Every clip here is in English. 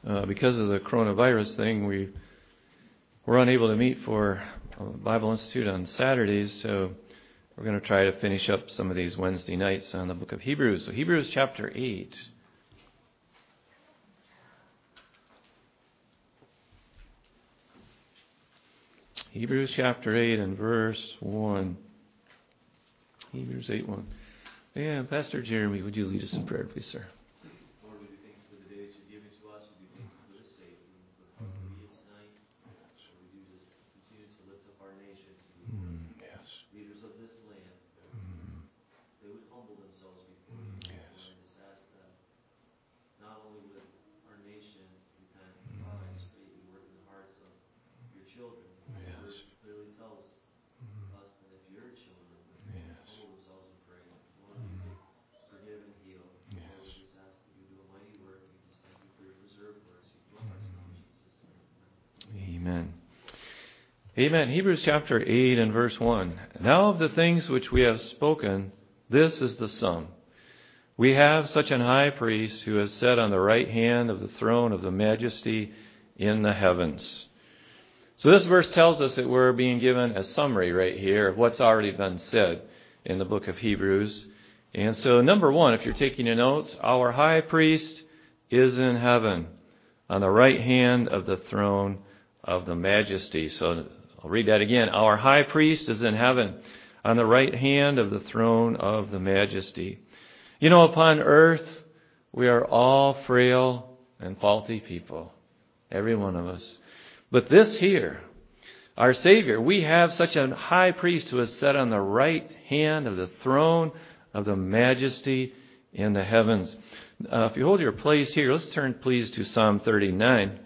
because of the coronavirus thing, we were unable to meet for Bible Institute on Saturdays, so we're going to try to finish up some of these Wednesday nights on the book of Hebrews. So Hebrews chapter 8. Hebrews chapter 8 and verse 1. Hebrews 8:1. Yeah, Pastor Jeremy, would you lead us in prayer, please, sir? Lord, we thank you for the day that you've given to us. We thank you for the Savior, for how we read tonight. Lord, we do just continue to lift up our nation to be leaders of this land. They would humble themselves before you. Yes. Lord, I just ask that not only would our nation repent of lives, but you work in the hearts of your children. Yes. The word clearly tells us that if your children would humble themselves and pray, Lord, you could forgive and heal. Yes. Lord, we just ask that you do a mighty work. We just thank you for your preserved words. You bless our son, Jesus' name. Amen. Amen. Hebrews chapter 8 and verse 1. Now of the things which we have spoken, this is the sum. We have such an high priest who has sat on the right hand of the throne of the majesty in the heavens. So this verse tells us that we're being given a summary right here of what's already been said in the book of Hebrews. And so number one, if you're taking your notes, our high priest is in heaven on the right hand of the throne of the majesty. So I'll read that again. Our high priest is in heaven on the right hand of the throne of the majesty. You know, upon earth, we are all frail and faulty people. Every one of us. But this here, our Savior, we have such a high priest who is set on the right hand of the throne of the majesty in the heavens. If you hold your place here, let's turn please to Psalm 39.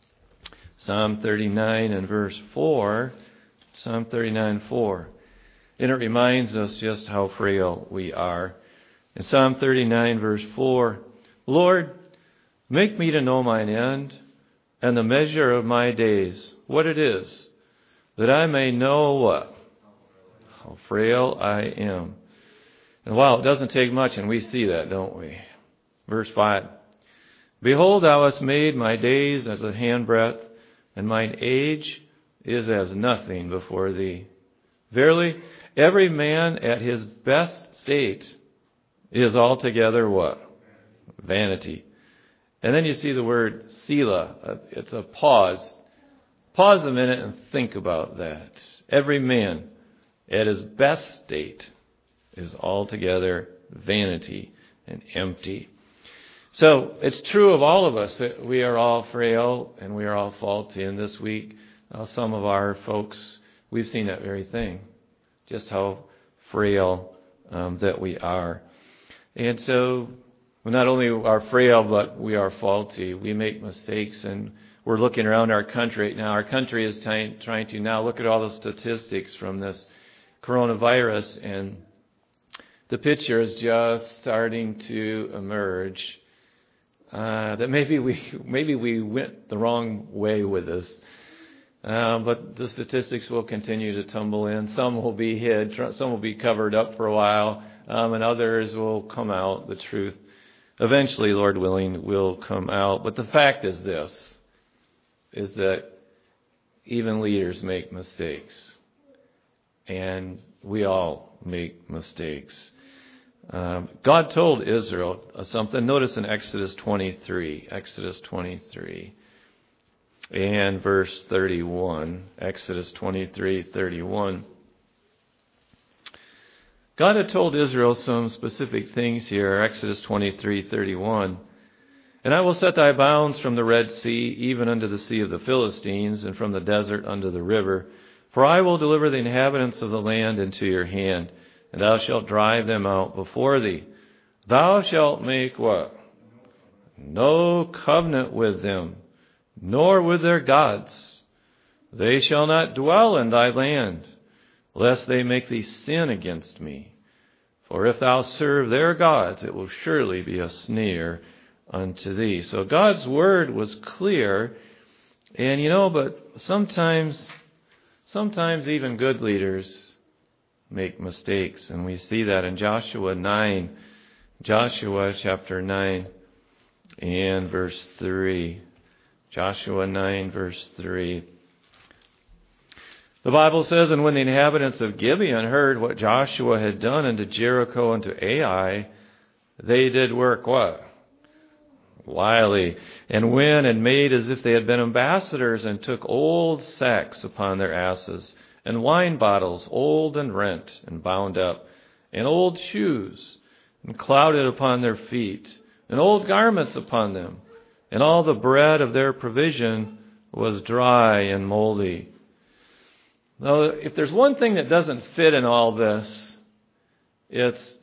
Psalm 39 and verse 4. Psalm 39, 4. And it reminds us just how frail we are. In Psalm 39, verse 4, Lord, make me to know mine end, and the measure of my days, what it is, that I may know what? How frail I am. And wow, it doesn't take much, and we see that, don't we? Verse 5, Behold, thou hast made my days as a handbreadth, and mine age is as nothing before thee. Verily, every man at his best state is altogether what? Vanity. And then you see the word Selah. It's a pause. Pause a minute and think about that. Every man at his best state is altogether vanity and empty. So it's true of all of us that we are all frail and we are all faulty. And this week, some of our folks, we've seen that very thing. Just how frail that we are. And so we not only are frail, but we are faulty. We make mistakes, and we're looking around our country right now. Our country is trying to now look at all the statistics from this coronavirus, and the picture is just starting to emerge that maybe we went the wrong way with this. But the statistics will continue to tumble in. Some will be hid, some will be covered up for a while, and others will come out. The truth eventually, Lord willing, will come out. But the fact is this, is that even leaders make mistakes. And we all make mistakes. God told Israel something. Notice in Exodus 23. Exodus 23 and verse 31. Exodus 23:31. God had told Israel some specific things here. Exodus 23:31. And I will set thy bounds from the Red Sea, even unto the sea of the Philistines, and from the desert unto the river. For I will deliver the inhabitants of the land into your hand, and thou shalt drive them out before thee. Thou shalt make what? No covenant with them, nor with their gods. They shall not dwell in thy land, lest they make thee sin against me. For if thou serve their gods, it will surely be a snare unto thee. So God's word was clear. And but sometimes even good leaders make mistakes. And we see that in Joshua 9. Joshua chapter 9 and verse 3. Joshua 9, verse 3. The Bible says, "And when the inhabitants of Gibeon heard what Joshua had done unto Jericho and to Ai, they did work" what? Wily. "And went and made as if they had been ambassadors, and took old sacks upon their asses, and wine bottles old and rent and bound up, and old shoes, and clouded upon their feet, and old garments upon them. And all the bread of their provision was dry and moldy." Now, if there's one thing that doesn't fit in all this, it's,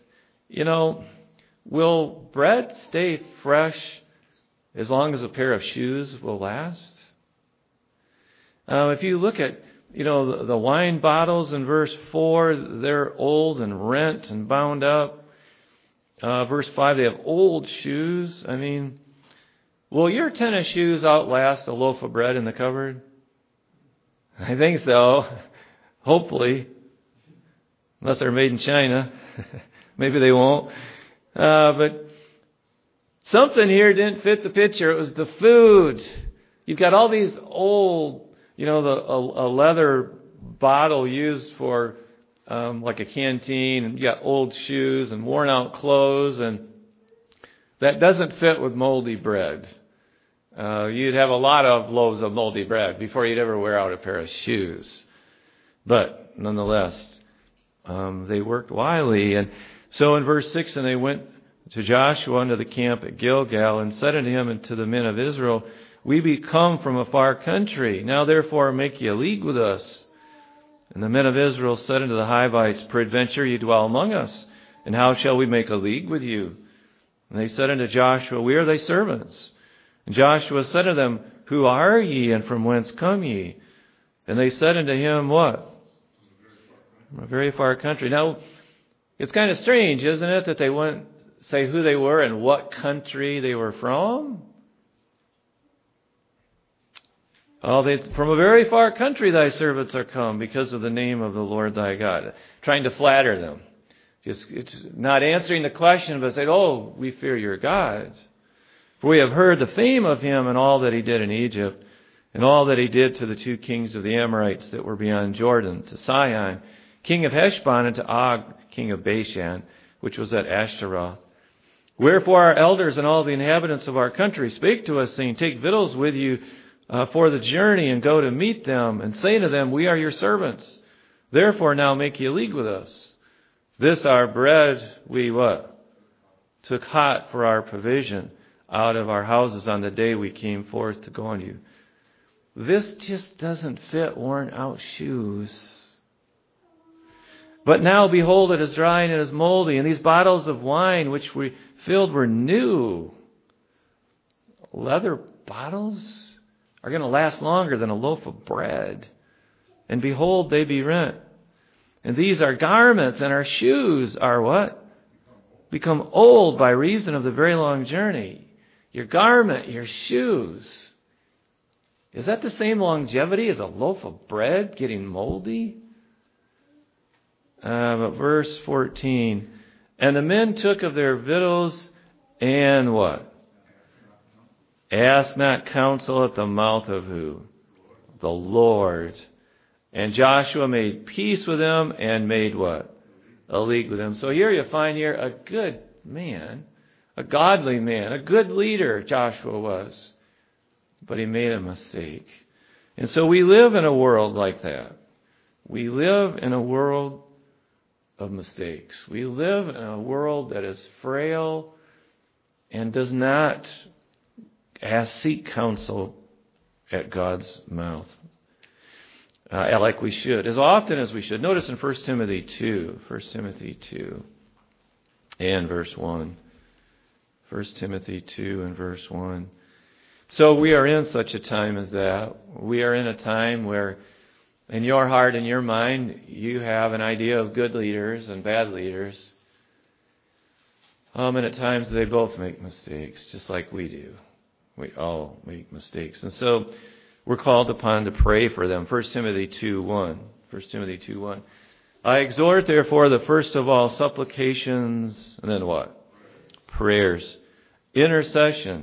will bread stay fresh as long as a pair of shoes will last? If you look at, the wine bottles in verse 4, they're old and rent and bound up. Verse 5, they have old shoes. Will your tennis shoes outlast a loaf of bread in the cupboard? I think so. Hopefully. Unless they're made in China. Maybe they won't. But something here didn't fit the picture. It was the food. You've got all these old, a leather bottle used for like a canteen, and you got old shoes and worn out clothes, and that doesn't fit with moldy bread. You'd have a lot of loaves of moldy bread before you'd ever wear out a pair of shoes. But nonetheless, they worked wily. And so in verse 6, "And they went to Joshua unto the camp at Gilgal, and said unto him and to the men of Israel, We be come from a far country. Now therefore make ye a league with us. And the men of Israel said unto the Hivites, Peradventure ye dwell among us, and how shall we make a league with you? And they said unto Joshua, We are thy servants. And Joshua said unto them, Who are ye, and from whence come ye? And they said unto him, What? From a very far country. Now, it's kind of strange, isn't it, that they wouldn't say who they were and what country they were from? From a very far country thy servants are come, because of the name of the Lord thy God. Trying to flatter them. It's not answering the question, but saying, we fear your God. For we have heard the fame of him and all that he did in Egypt, and all that he did to the two kings of the Amorites that were beyond Jordan, to Sihon, king of Heshbon, and to Og, king of Bashan, which was at Ashtaroth. Wherefore our elders and all the inhabitants of our country spake to us, saying, Take victuals with you for the journey, and go to meet them, and say to them, We are your servants. Therefore now make ye a league with us. This our bread we what? Took hot for our provision out of our houses on the day we came forth to go on you. This just doesn't fit worn out shoes. But now, behold, it is dry and it is moldy, and these bottles of wine which we filled were new. Leather bottles are going to last longer than a loaf of bread. And behold, they be rent. And these are garments, and our shoes are what? Become old by reason of the very long journey. Your garment, your shoes. Is that the same longevity as a loaf of bread getting moldy? But verse 14. And the men took of their victuals and what? Asked not counsel at the mouth of who? The Lord. And Joshua made peace with them and made what? A league with them. So here you find here a good man, a godly man, a good leader Joshua was. But he made a mistake. And so we live in a world like that. We live in a world of mistakes. We live in a world that is frail and does not seek counsel at God's mouth like we should, as often as we should. Notice in 1 Timothy 2 and verse 1. 1 Timothy 2 and verse 1. So we are in such a time as that. We are in a time where in your heart and your mind you have an idea of good leaders and bad leaders. And at times they both make mistakes, just like we do. We all make mistakes. And so we're called upon to pray for them. 1 Timothy 2:1. 1 Timothy 2:1. I exhort, therefore, the first of all supplications, and then what? Prayers, intercessions,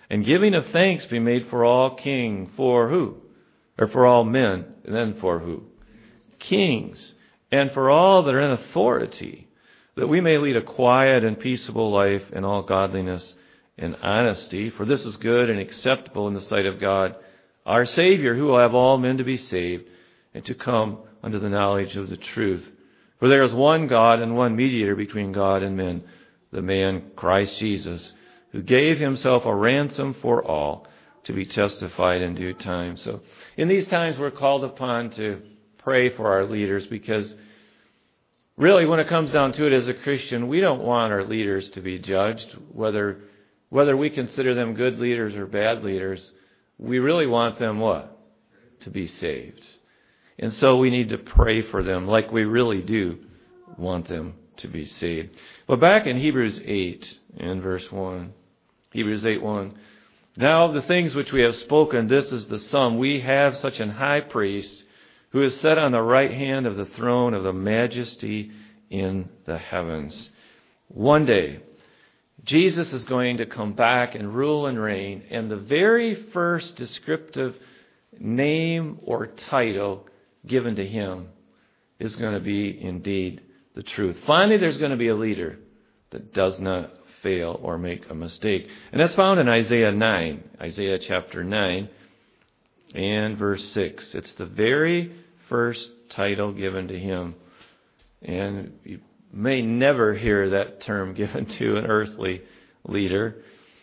And giving of thanks be made for all king. For who? Or for all men. And then for who? Kings. And for all that are in authority, that we may lead a quiet and peaceable life in all godliness and honesty. For this is good and acceptable in the sight of God, our Savior, who will have all men to be saved and to come unto the knowledge of the truth. For there is one God and one mediator between God and men, the man Christ Jesus, who gave himself a ransom for all, to be testified in due time. So in these times we're called upon to pray for our leaders, because really when it comes down to it as a Christian, we don't want our leaders to be judged, whether we consider them good leaders or bad leaders. We really want them what? To be saved. And so we need to pray for them like we really do want them to be saved. But back in Hebrews 8 in verse 1, Hebrews 8:1, now of the things which we have spoken, this is the sum. We have such an high priest who is set on the right hand of the throne of the majesty in the heavens. One day, Jesus is going to come back and rule and reign, and the very first descriptive name or title given to him is going to be indeed the truth. Finally, there's going to be a leader that does not fail or make a mistake. And that's found in Isaiah 9, Isaiah chapter 9 and verse 6. It's the very first title given to him. And you may never hear that term given to an earthly leader.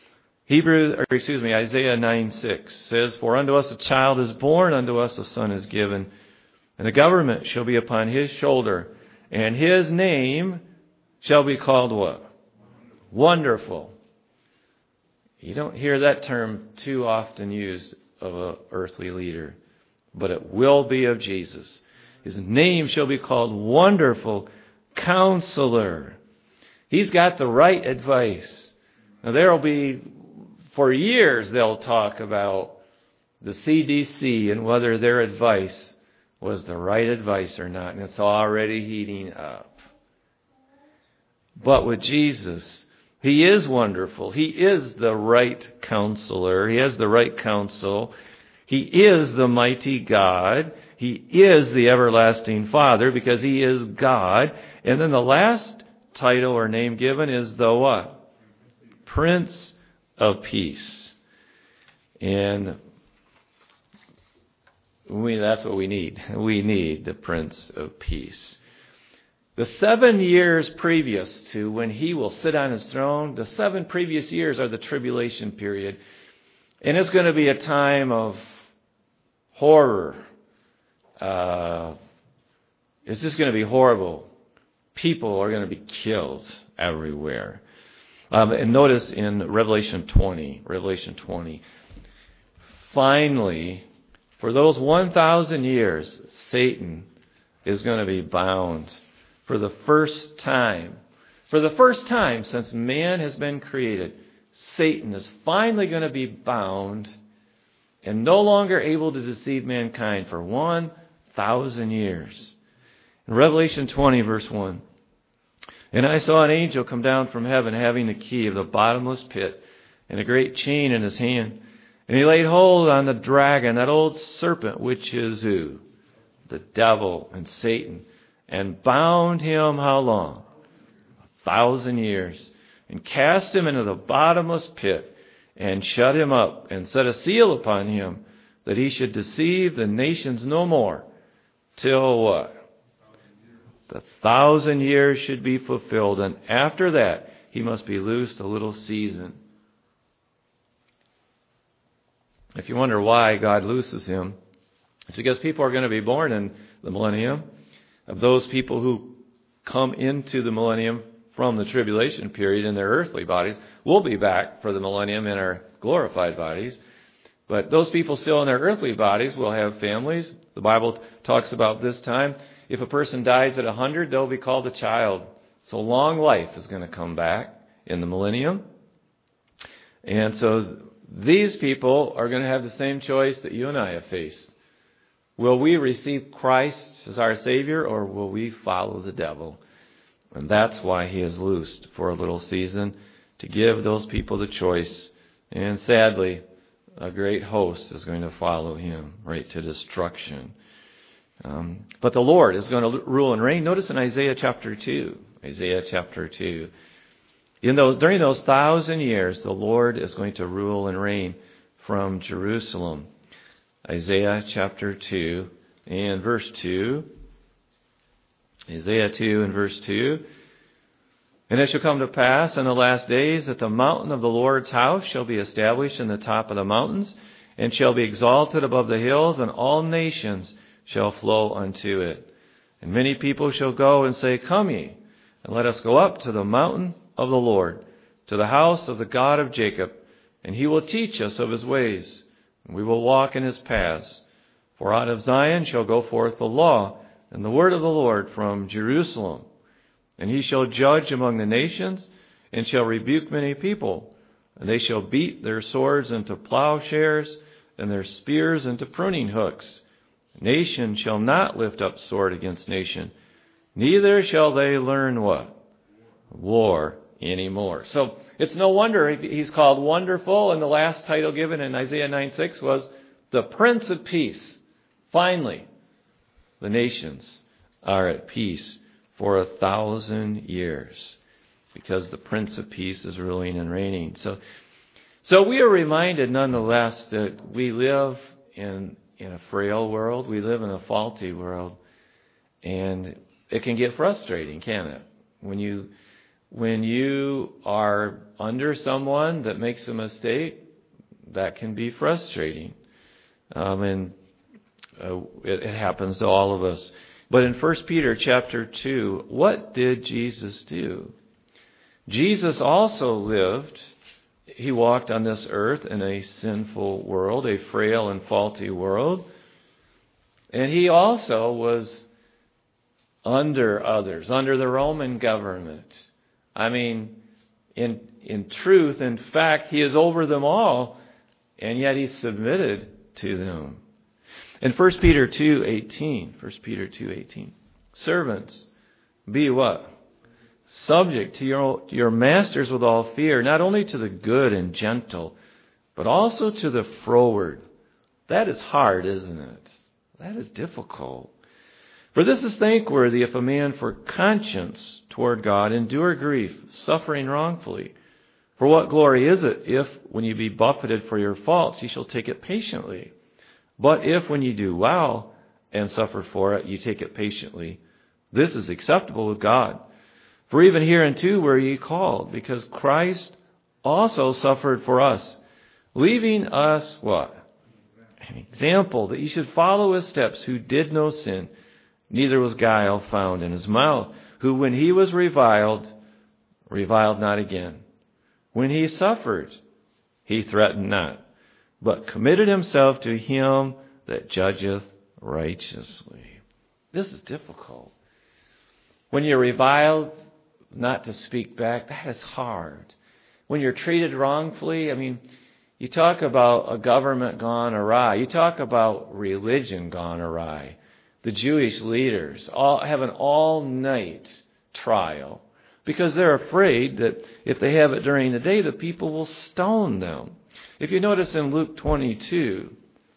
Isaiah 9:6 says, for unto us a child is born, unto us a son is given, and the government shall be upon his shoulder, and his name shall be called what? Wonderful. You don't hear that term too often used of an earthly leader, but it will be of Jesus. His name shall be called Wonderful Counselor. He's got the right advice. Now there will be, for years they'll talk about the CDC and whether their advice was the right advice or not, and it's already heating up. But with Jesus, He is wonderful. He is the right counselor. He has the right counsel. He is the mighty God. He is the everlasting Father, because He is God. And then the last title or name given is the what? Prince of Peace. And that's what we need. We need the Prince of Peace. The 7 years previous to when He will sit on His throne, the 7 previous years are the tribulation period. And it's going to be a time of horror. It's just going to be horrible. People are going to be killed everywhere. And notice in Revelation 20, finally, for those 1,000 years, Satan is going to be bound for the first time. For the first time since man has been created, Satan is finally going to be bound and no longer able to deceive mankind for 1,000 years. In Revelation 20, verse 1, and I saw an angel come down from heaven, having the key of the bottomless pit and a great chain in his hand. And he laid hold on the dragon, that old serpent, which is who? The devil and Satan, and bound him how long? 1,000 years. And cast him into the bottomless pit, and shut him up, and set a seal upon him, that he should deceive the nations no more, till what? The 1,000 years should be fulfilled, and after that he must be loosed a little season. If you wonder why God looses him, it's because people are going to be born in the millennium. Of those people who come into the millennium from the tribulation period in their earthly bodies, we'll be back for the millennium in our glorified bodies. But those people still in their earthly bodies will have families. The Bible talks about this time. If a person dies at 100, they'll be called a child. So long life is going to come back in the millennium. And so these people are going to have the same choice that you and I have faced. Will we receive Christ as our Savior, or will we follow the devil? And that's why He is loosed for a little season, to give those people the choice And sadly, a great host is going to follow him right to destruction. But the Lord is going to rule and reign. Notice in Isaiah chapter 2. Isaiah chapter 2. During those 1,000 years, the Lord is going to rule and reign from Jerusalem. Isaiah chapter 2 and verse 2. Isaiah 2 and verse 2. And it shall come to pass in the last days that the mountain of the Lord's house shall be established in the top of the mountains, and shall be exalted above the hills, and all nations shall flow unto it. And many people shall go and say, Come ye, and let us go up to the mountain of the Lord, to the house of the God of Jacob, and he will teach us of his ways, and we will walk in his paths. For out of Zion shall go forth the law, and the word of the Lord from Jerusalem. And he shall judge among the nations, and shall rebuke many people. And they shall beat their swords into plowshares, and their spears into pruning hooks. Nation shall not lift up sword against nation, neither shall they learn what? War anymore. So it's no wonder he's called Wonderful, and the last title given in Isaiah 9:6 was the Prince of Peace. Finally, the nations are at peace for 1,000 years, because the Prince of Peace is ruling and reigning. So we are reminded nonetheless that we live in a frail world. We live in a faulty world. And it can get frustrating, can't it? When you are under someone that makes a mistake, that can be frustrating. It happens to all of us. But in 1 Peter chapter 2, what did Jesus do? Jesus also lived, he walked on this earth in a sinful world, a frail and faulty world. And he also was under others, under the Roman government. I mean, in truth, in fact, he is over them all, and yet he submitted to them. In 1 Peter 2:18, servants, be what? Subject to your masters with all fear, not only to the good and gentle, but also to the froward. That is hard, isn't it? That is difficult. For this is thankworthy if a man for conscience toward God endure grief, suffering wrongfully. For what glory is it if, when you be buffeted for your faults, you shall take it patiently? But if, when you do well and suffer for it, you take it patiently, this is acceptable with God. For even hereunto were ye called, because Christ also suffered for us, leaving us what? An example, that ye should follow his steps, who did no sin, neither was guile found in his mouth, who when he was reviled not again. When he suffered, he threatened not, but committed himself to him that judgeth righteously. This is difficult. When you're reviled, not to speak back, that is hard. When you're treated wrongfully, I mean, you talk about a government gone awry. You talk about religion gone awry. The Jewish leaders have an all-night trial because they're afraid that if they have it during the day, the people will stone them. If you notice in Luke 22,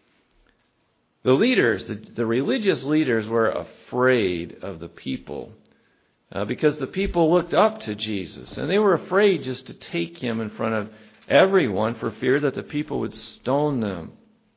the leaders, the religious leaders were afraid of the people because the people looked up to Jesus, and they were afraid just to take him in front of everyone for fear that the people would stone them.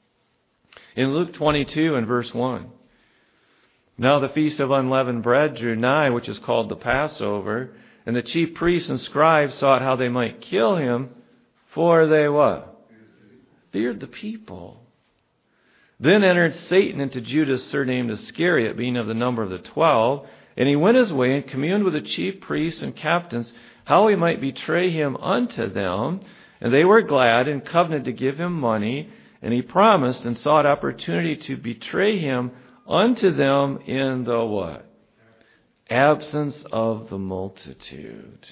In Luke 22 and verse 1, now the feast of unleavened bread drew nigh, which is called the Passover, and the chief priests and scribes sought how they might kill him, for they what? Feared the people. Then entered Satan into Judas, surnamed Iscariot, being of the number of the 12, and he went his way and communed with the chief priests and captains, how he might betray him unto them. And they were glad and covenanted to give him money, and he promised and sought opportunity to betray him unto them in the what? Absence of the multitude.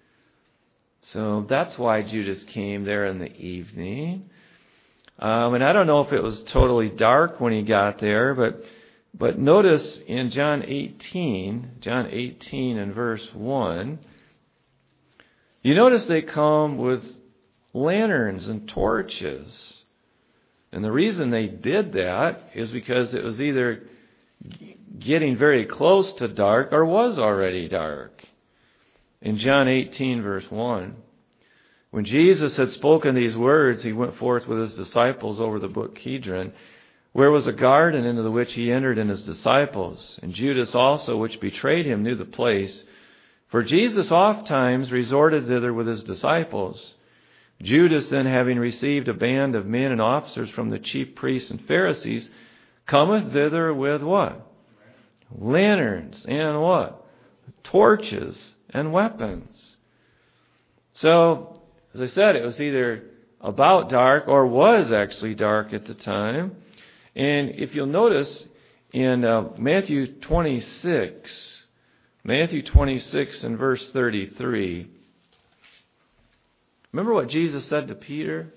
So that's why Judas came there in the evening. And I don't know if it was totally dark when he got there, but notice in John 18 and verse 1, you notice they come with lanterns and torches. And the reason they did that is because it was either getting very close to dark or was already dark. In John 18, verse 1, when Jesus had spoken these words, he went forth with his disciples over the brook Kidron, where was a garden into the which he entered and his disciples. And Judas also, which betrayed him, knew the place. For Jesus ofttimes resorted thither with his disciples. Judas then, having received a band of men and officers from the chief priests and Pharisees, cometh thither with what? Lanterns and what? Torches and weapons. So, as I said, it was either about dark or was actually dark at the time. And if you'll notice in Matthew 26 and verse 33, remember what Jesus said to Peter?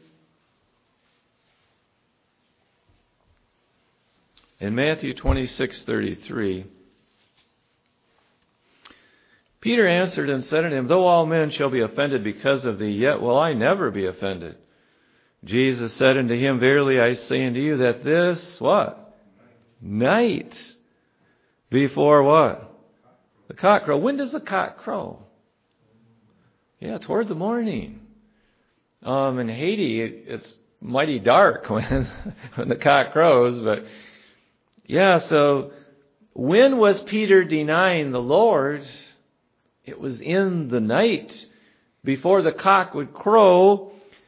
In Matthew 26:33, Peter answered and said unto him, Though all men shall be offended because of thee, yet will I never be offended. Jesus said unto him, Verily I say unto you that this, what? Night. Before what? The cock crow. When does the cock crow? Yeah, toward the morning. In Haiti, it's mighty dark when the cock crows. But yeah, so when was Peter denying the Lord? It was in the night before the cock would crow.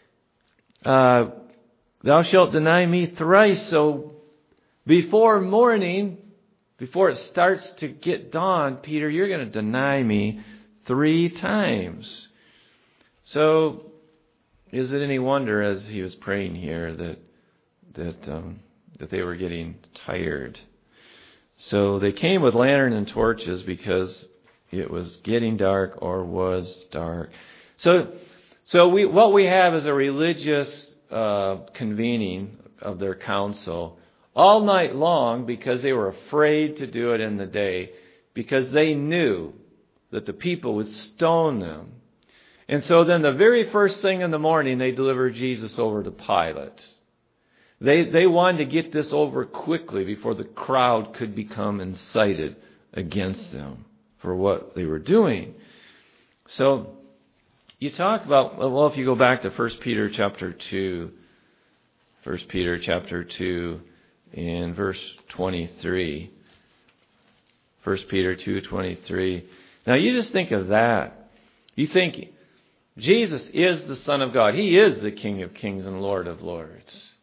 Thou shalt deny me thrice. So before morning, before it starts to get dawn, Peter, you're going to deny me 3 times. So is it any wonder, as he was praying here, that they were getting tired? So they came with lantern and torches because it was getting dark or was dark. So what we have is a religious convening of their council all night long because they were afraid to do it in the day, because they knew that the people would stone them. And so then the very first thing in the morning, they delivered Jesus over to Pilate. They wanted to get this over quickly before the crowd could become incited against them for what they were doing. So you talk about, well, if you go back to 1 Peter chapter 2 in verse 23. 1 Peter 2:23. Now you just think of that. You think Jesus is the Son of God. He is the King of Kings and Lord of Lords.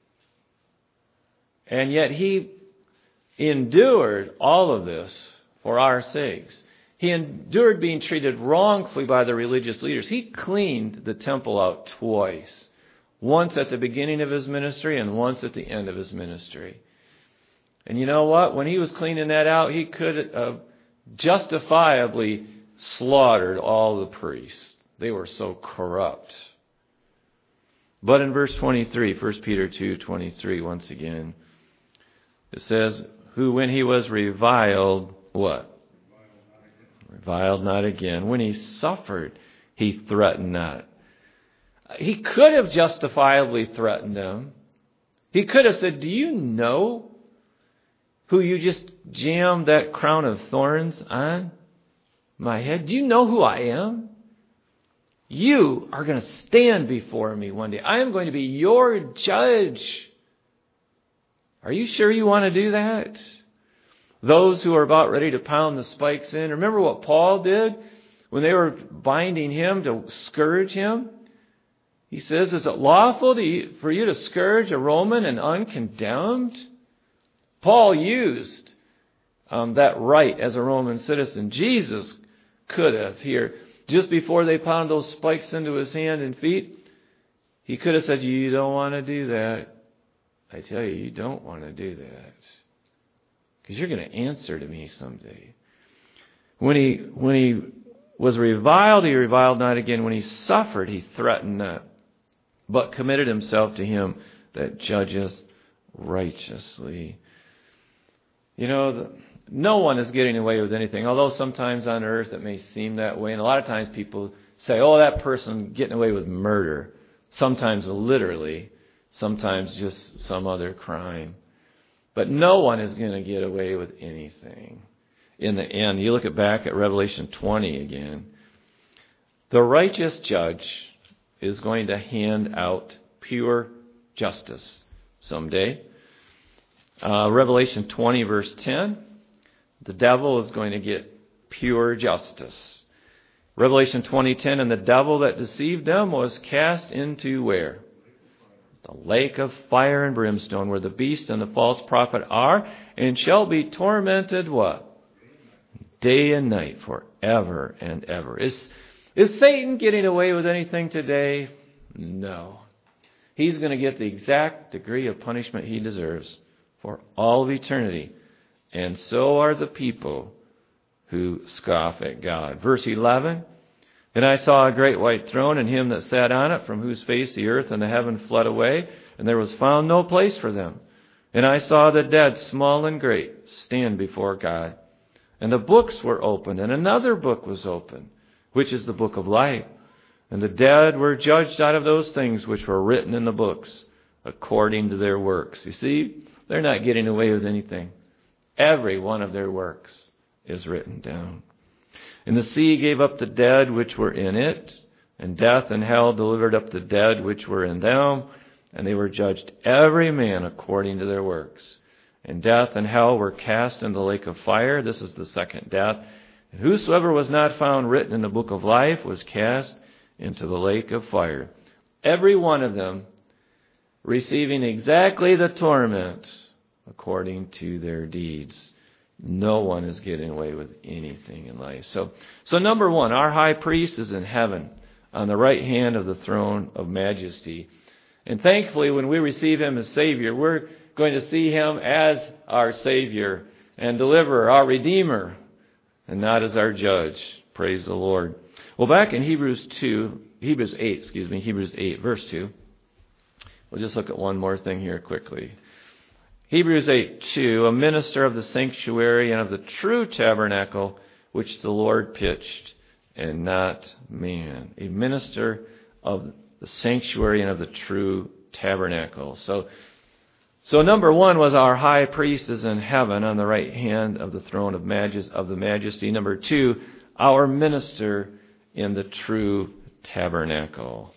And yet He endured all of this for our sakes. He endured being treated wrongfully by the religious leaders. He cleaned the temple out twice. Once at the beginning of His ministry and once at the end of His ministry. And you know what? When He was cleaning that out, He could have justifiably slaughtered all the priests. They were so corrupt. But in verse 23, 1 Peter 2:23, once again, it says, who when He was reviled, what? Reviled not again. When He suffered, He threatened not. He could have justifiably threatened them. He could have said, do you know who you just jammed that crown of thorns on my head? Do you know who I am? You are going to stand before me one day. I am going to be your judge. Are you sure you want to do that? Those who are about ready to pound the spikes in. Remember what Paul did when they were binding him to scourge him? He says, is it lawful for you to scourge a Roman and uncondemned? Paul used that right as a Roman citizen. Jesus could have here, just before they pounded those spikes into his hand and feet, he could have said, you don't want to do that. I tell you, you don't want to do that. Because you're going to answer to me someday. When he was reviled, he reviled not again. When he suffered, he threatened not, but committed himself to Him that judgeth righteously. You know, no one is getting away with anything, although sometimes on earth it may seem that way. And a lot of times people say, oh, that person getting away with murder. Sometimes literally, sometimes just some other crime. But no one is going to get away with anything. In the end, you look back at Revelation 20 again. The righteous judge is going to hand out pure justice someday. Revelation 20 verse 10, the devil is going to get pure justice. Revelation 20:10, and the devil that deceived them was cast into where? The lake of fire and brimstone, where the beast and the false prophet are, and shall be tormented what? Day and night, forever and ever. Is Satan getting away with anything today? No. He's going to get the exact degree of punishment he deserves for all of eternity. And so are the people who scoff at God. Verse 11, and I saw a great white throne, and him that sat on it, from whose face the earth and the heaven fled away, and there was found no place for them. And I saw the dead, small and great, stand before God. And the books were opened, and another book was opened, which is the book of life. And the dead were judged out of those things which were written in the books, according to their works. You see, they're not getting away with anything. Every one of their works is written down. And the sea gave up the dead which were in it, and death and hell delivered up the dead which were in them, and they were judged every man according to their works. And death and hell were cast in the lake of fire. This is the second death. And whosoever was not found written in the book of life was cast into the lake of fire. Every one of them receiving exactly the torment according to their deeds. No one is getting away with anything in life. So number one, our high priest is in heaven on the right hand of the throne of majesty. And thankfully, when we receive him as Savior, we're going to see him as our Savior and Deliverer, our Redeemer, and not as our Judge. Praise the Lord. Well, back in Hebrews 8, verse 2. We'll just look at one more thing here quickly. Hebrews 8:2, a minister of the sanctuary and of the true tabernacle, which the Lord pitched, and not man. A minister of the sanctuary and of the true tabernacle. So number one was our high priest is in heaven on the right hand of the throne of the majesty. Number two, our minister in the true tabernacle.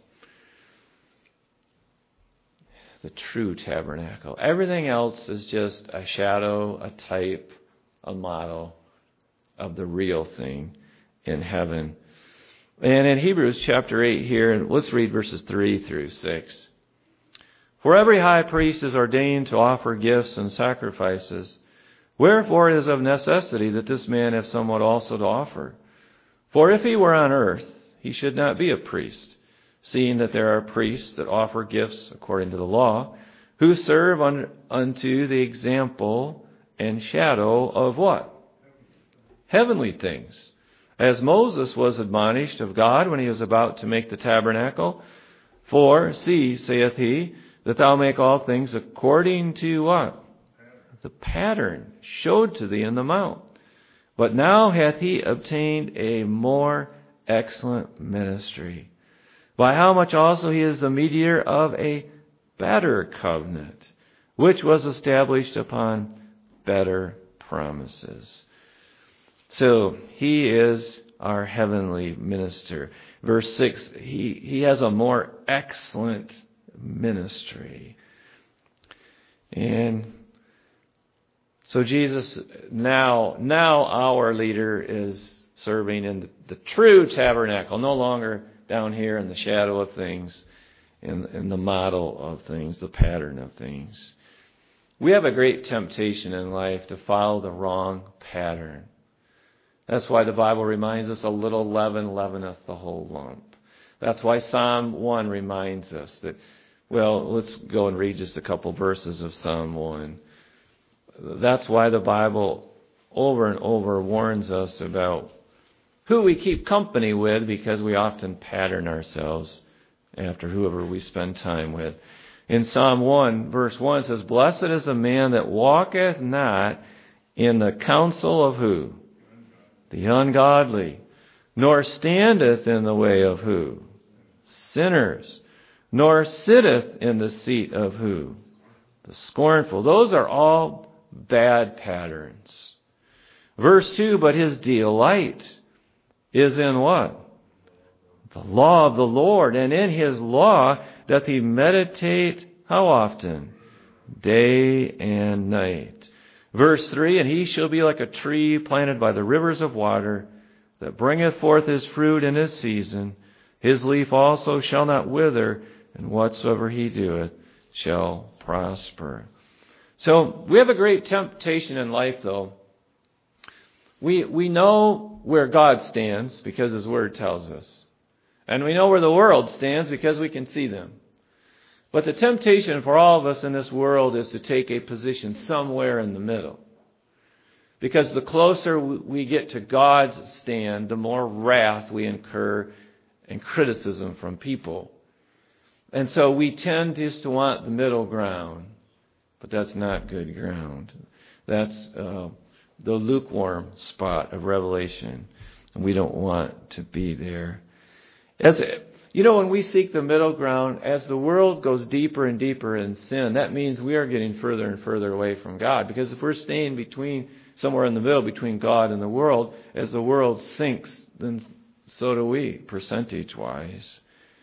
The true tabernacle. Everything else is just a shadow, a type, a model of the real thing in heaven. And in Hebrews chapter 8 here, and let's read verses 3 through 6. For every high priest is ordained to offer gifts and sacrifices. Wherefore it is of necessity that this man have somewhat also to offer. For if he were on earth, he should not be a priest, seeing that there are priests that offer gifts according to the law, who serve unto the example and shadow of what? Heavenly things. As Moses was admonished of God when he was about to make the tabernacle. For, see, saith he, that thou make all things according to what? The pattern showed to thee in the mount. But now hath he obtained a more excellent ministry, by how much also he is the mediator of a better covenant, which was established upon better promises. So he is our heavenly minister. Verse 6, he has a more excellent ministry. And so Jesus, now our leader is serving in the true tabernacle, no longer down here in the shadow of things, in the model of things, the pattern of things. We have a great temptation in life to follow the wrong pattern. That's why the Bible reminds us a little leaven leaveneth the whole lump. That's why Psalm 1 reminds us that, well, let's go and read just a couple verses of Psalm 1. That's why the Bible over and over warns us about who we keep company with, because we often pattern ourselves after whoever we spend time with. In Psalm 1, verse 1, it says, Blessed is the man that walketh not in the counsel of who? The ungodly. Nor standeth in the way of who? Sinners. nor sitteth in the seat of who? The scornful. Those are all bad patterns. Verse 2, but his delight is in what? The law of the Lord, and in his law doth he meditate, how often? Day and night. Verse 3, and he shall be like a tree planted by the rivers of water, that bringeth forth his fruit in his season. His leaf also shall not wither, and whatsoever he doeth shall prosper. So we have a great temptation in life, though. We know where God stands because his word tells us. And we know where the world stands because we can see them. But the temptation for all of us in this world is to take a position somewhere in the middle. Because the closer we get to God's stand, the more wrath we incur and criticism from people. And so we tend just to want the middle ground. But that's not good ground. That's the lukewarm spot of revelation. And we don't want to be there. When we seek the middle ground, as the world goes deeper and deeper in sin, that means we are getting further and further away from God. Because if we're staying somewhere in the middle between God and the world, as the world sinks, then so do we, percentage-wise.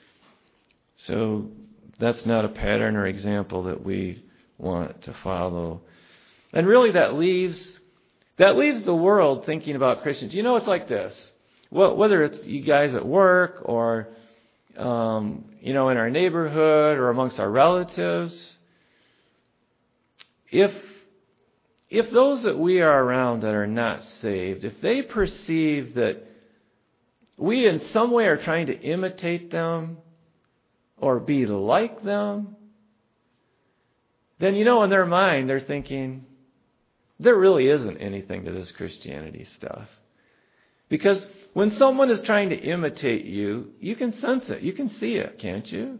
So that's not a pattern or example that we want to follow. And really that leaves the world thinking about Christians. It's like this. Well, whether it's you guys at work or in our neighborhood or amongst our relatives, if those that we are around that are not saved, if they perceive that we in some way are trying to imitate them or be like them, then in their mind they're thinking, there really isn't anything to this Christianity stuff. Because when someone is trying to imitate you, you can sense it. You can see it, can't you?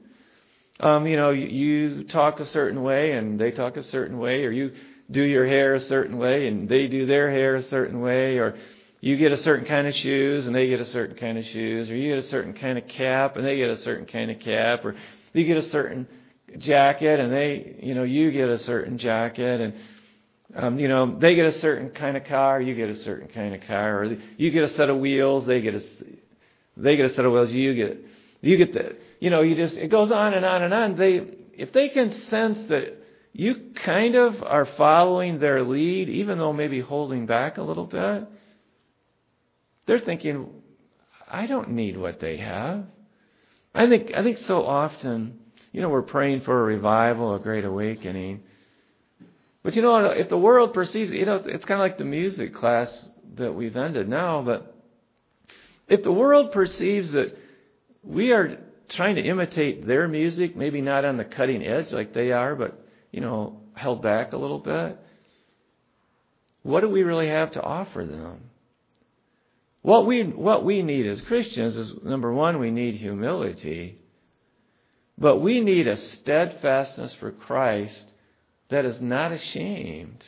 You talk a certain way and they talk a certain way, or you do your hair a certain way and they do their hair a certain way, or you get a certain kind of shoes and they get a certain kind of shoes, or you get a certain kind of cap and they get a certain kind of cap, or you get a certain jacket and you get a certain jacket, and they get a certain kind of car, you get a certain kind of car, or you get a set of wheels, they get a set of wheels, you get the, it goes on and on and on. If they can sense that you kind of are following their lead, even though maybe holding back a little bit, they're thinking, I don't need what they have. I think so often, we're praying for a revival, a great awakening. But if the world perceives, it's kind of like the music class that we've ended now, but if the world perceives that we are trying to imitate their music, maybe not on the cutting edge like they are, but, held back a little bit, what do we really have to offer them? What we need as Christians is, number one, we need humility, but we need a steadfastness for Christ that is not ashamed.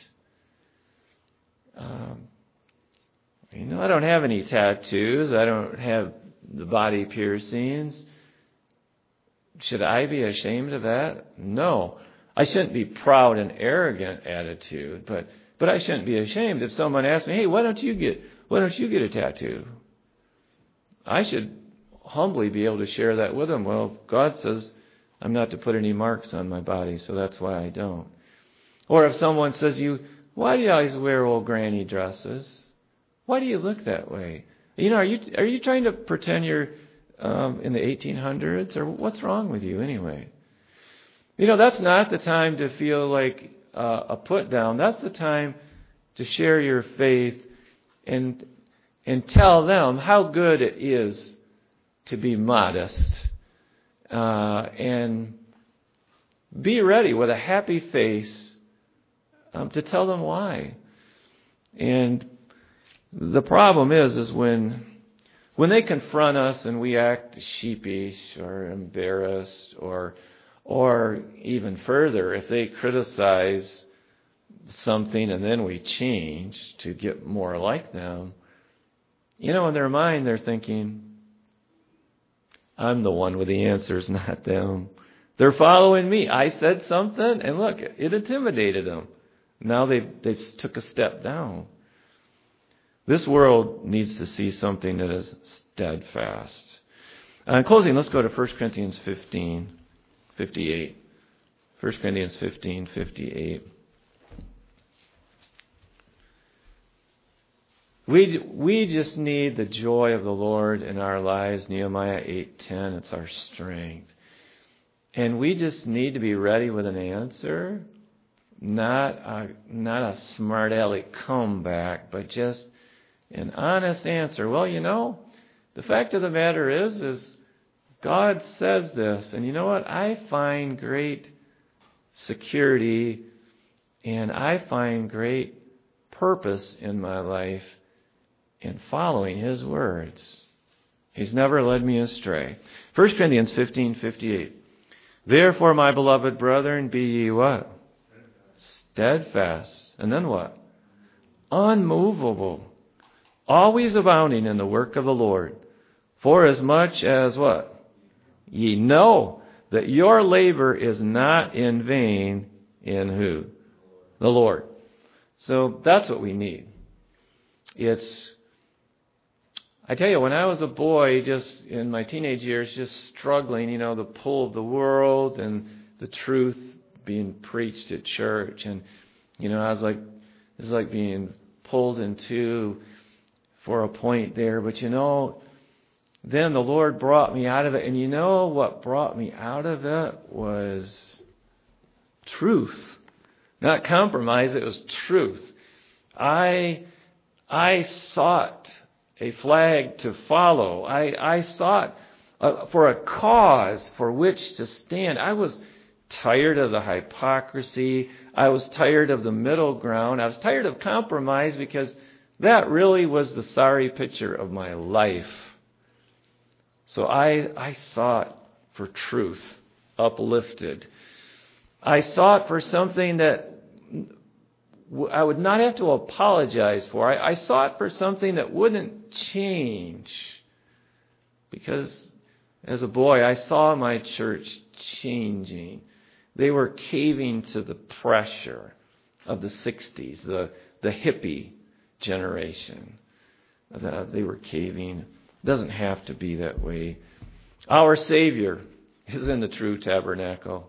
I don't have any tattoos. I don't have the body piercings. Should I be ashamed of that? No. I shouldn't be proud and arrogant attitude, but I shouldn't be ashamed if someone asks me, "Hey, why don't you get a tattoo?" I should humbly be able to share that with them. Well, God says I'm not to put any marks on my body, so that's why I don't. Or if someone says why do you always wear old granny dresses? Why do you look that way? Are you trying to pretend you're in the 1800s, or what's wrong with you anyway? That's not the time to feel like a put down. That's the time to share your faith and tell them how good it is to be modest, and be ready with a happy face to tell them why. And the problem is when they confront us and we act sheepish or embarrassed, or even further, if they criticize something and then we change to get more like them, in their mind they're thinking, I'm the one with the answers, not them. They're following me. I said something, and look, it intimidated them. Now they've took a step down. This world needs to see something that is steadfast. In closing, let's go to 1 Corinthians 15:58. 1 Corinthians 15:58. We just need the joy of the Lord in our lives. Nehemiah 8:10. It's our strength. And we just need to be ready with an answer. Not a smart aleck comeback, but just an honest answer. Well, the fact of the matter is God says this. And you know what? I find great security and I find great purpose in my life in following His words. He's never led me astray. 1 Corinthians 15:58. Therefore, my beloved brethren, be ye what? Steadfast. And then what? Unmovable. Always abounding in the work of the Lord. For as much as what? Ye know that your labor is not in vain in who? The Lord. So that's what we need. I tell you, when I was a boy, just in my teenage years, just struggling, the pull of the world and the truth being preached at church. And, I was like, it was like being pulled in two for a point there. But, then the Lord brought me out of it. And you know what brought me out of it was truth. Not compromise, it was truth. I sought a flag to follow. I sought for a cause for which to stand. I was tired of the hypocrisy. I was tired of the middle ground. I was tired of compromise because that really was the sorry picture of my life. So I sought for truth, uplifted. I sought for something that I would not have to apologize for. I sought for something that wouldn't change. Because as a boy, I saw my church changing. They were caving to the pressure of the 60s, the hippie generation. They were caving. It doesn't have to be that way. Our Savior is in the true tabernacle.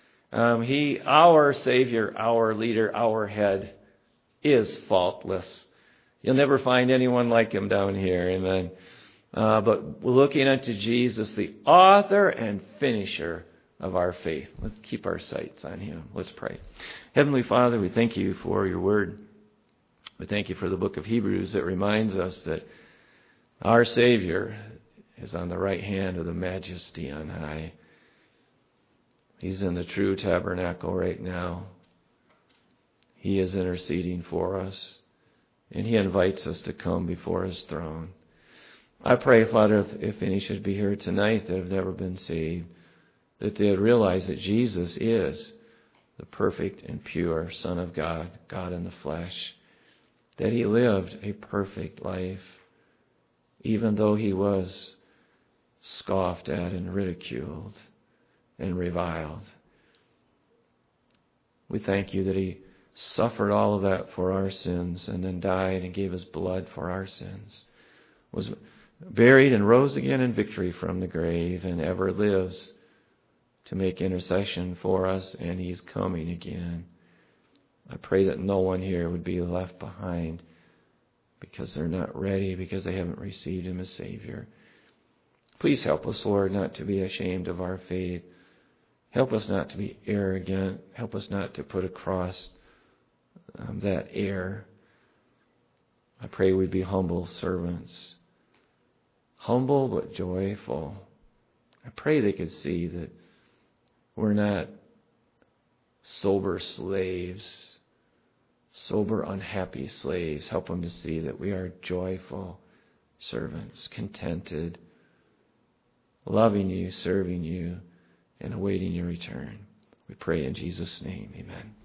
Our Savior, our leader, our head is faultless. You'll never find anyone like Him down here. Amen. But looking unto Jesus, the author and finisher of our faith. Let's keep our sights on Him. Let's pray. Heavenly Father, we thank You for Your word. We thank You for the book of Hebrews that reminds us that our Savior is on the right hand of the Majesty on high. He's in the true tabernacle right now. He is interceding for us, and He invites us to come before His throne. I pray, Father, if any should be here tonight that have never been saved, that they would realize that Jesus is the perfect and pure Son of God, God in the flesh, that He lived a perfect life, even though He was scoffed at and ridiculed and reviled. We thank You that He suffered all of that for our sins and then died and gave His blood for our sins, was buried and rose again in victory from the grave, and ever lives to make intercession for us, and He's coming again. I pray that no one here would be left behind because they're not ready, because they haven't received Him as Savior. Please help us, Lord, not to be ashamed of our faith. Help us not to be arrogant. Help us not to put across that air. I pray we'd be humble servants. Humble but joyful. I pray they could see that we're not sober slaves, sober, unhappy slaves. Help them to see that we are joyful servants, contented, loving You, serving You, and awaiting Your return. We pray in Jesus' name. Amen.